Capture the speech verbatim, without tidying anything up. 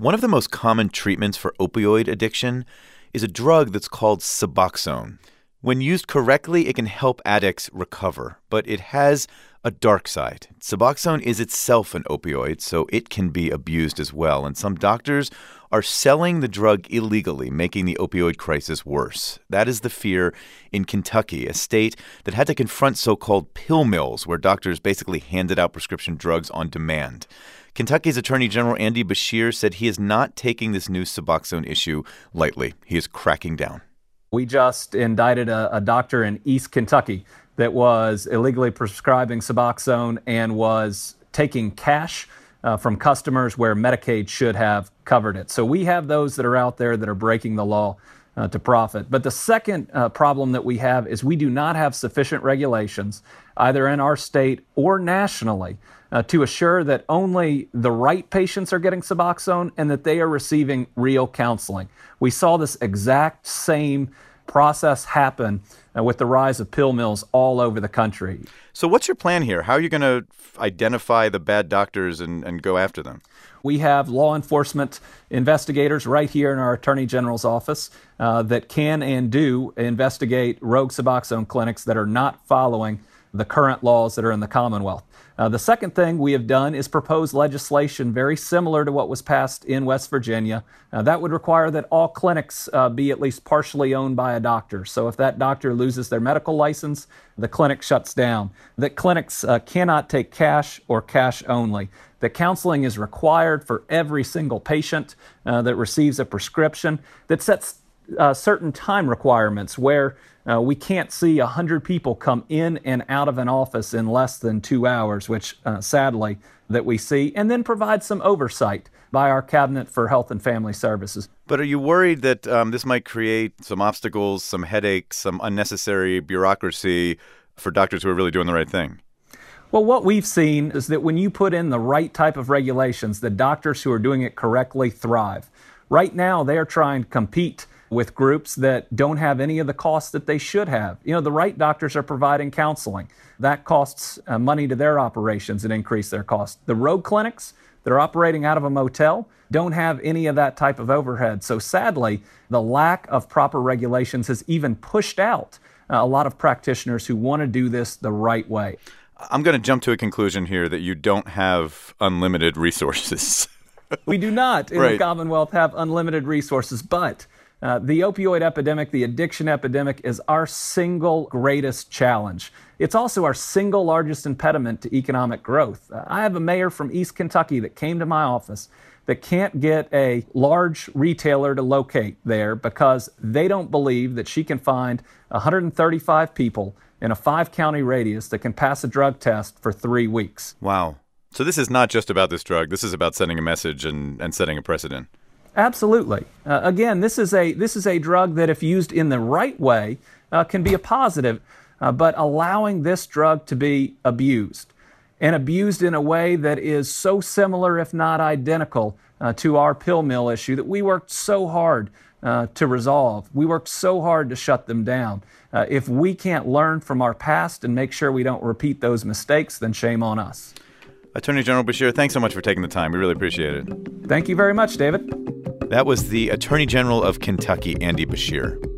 One of the most common treatments for opioid addiction is a drug that's called Suboxone. When used correctly, it can help addicts recover, but it has a dark side. Suboxone is itself an opioid, so it can be abused as well, and some doctors are selling the drug illegally, making the opioid crisis worse. That is the fear in Kentucky, a state that had to confront so-called pill mills, where doctors basically handed out prescription drugs on demand. Kentucky's Attorney General Andy Beshear said he is not taking this new Suboxone issue lightly. He is cracking down. We just indicted a, a doctor in East Kentucky that was illegally prescribing Suboxone and was taking cash uh, from customers where Medicaid should have covered it. So we have those that are out there that are breaking the law uh, to profit. But the second uh, problem that we have is we do not have sufficient regulations, either in our state or nationally, uh, to assure that only the right patients are getting Suboxone and that they are receiving real counseling. We saw this exact same process happen uh, with the rise of pill mills all over the country. So what's your plan here? How are you going to f- identify the bad doctors and, and go after them? We have law enforcement investigators right here in our Attorney General's office uh, that can and do investigate rogue Suboxone clinics that are not following the current laws that are in the Commonwealth. Uh, the second thing we have done is propose legislation very similar to what was passed in West Virginia. Uh, that would require that all clinics uh, be at least partially owned by a doctor. So if that doctor loses their medical license, the clinic shuts down. That clinics uh, cannot take cash or cash only. That counseling is required for every single patient uh, that receives a prescription. That sets uh, certain time requirements where Uh, we can't see one hundred people come in and out of an office in less than two hours, which uh, sadly that we see, and then provide some oversight by our Cabinet for Health and Family Services. But are you worried that um, this might create some obstacles, some headaches, some unnecessary bureaucracy for doctors who are really doing the right thing? Well, what we've seen is that when you put in the right type of regulations, the doctors who are doing it correctly thrive. Right now, they are trying to compete with groups that don't have any of the costs that they should have. You know, the right doctors are providing counseling. That costs uh, money to their operations and increase their costs. The rogue clinics that are operating out of a motel don't have any of that type of overhead. So sadly, the lack of proper regulations has even pushed out uh, a lot of practitioners who want to do this the right way. I'm going to jump to a conclusion here that you don't have unlimited resources. We do not in right. the Commonwealth have unlimited resources, but Uh, the opioid epidemic, the addiction epidemic, is our single greatest challenge. It's also our single largest impediment to economic growth. Uh, I have a mayor from East Kentucky that came to my office that can't get a large retailer to locate there because they don't believe that she can find one hundred thirty-five people in a five-county radius that can pass a drug test for three weeks. Wow. So this is not just about this drug. This is about sending a message and, and setting a precedent. Absolutely. Uh, again, this is a this is a drug that, if used in the right way, uh, can be a positive, uh, but allowing this drug to be abused, and abused in a way that is so similar, if not identical, uh, to our pill mill issue that we worked so hard uh, to resolve. We worked so hard to shut them down. Uh, if we can't learn from our past and make sure we don't repeat those mistakes, then shame on us. Attorney General Beshear, thanks so much for taking the time. We really appreciate it. Thank you very much, David. That was the Attorney General of Kentucky, Andy Beshear.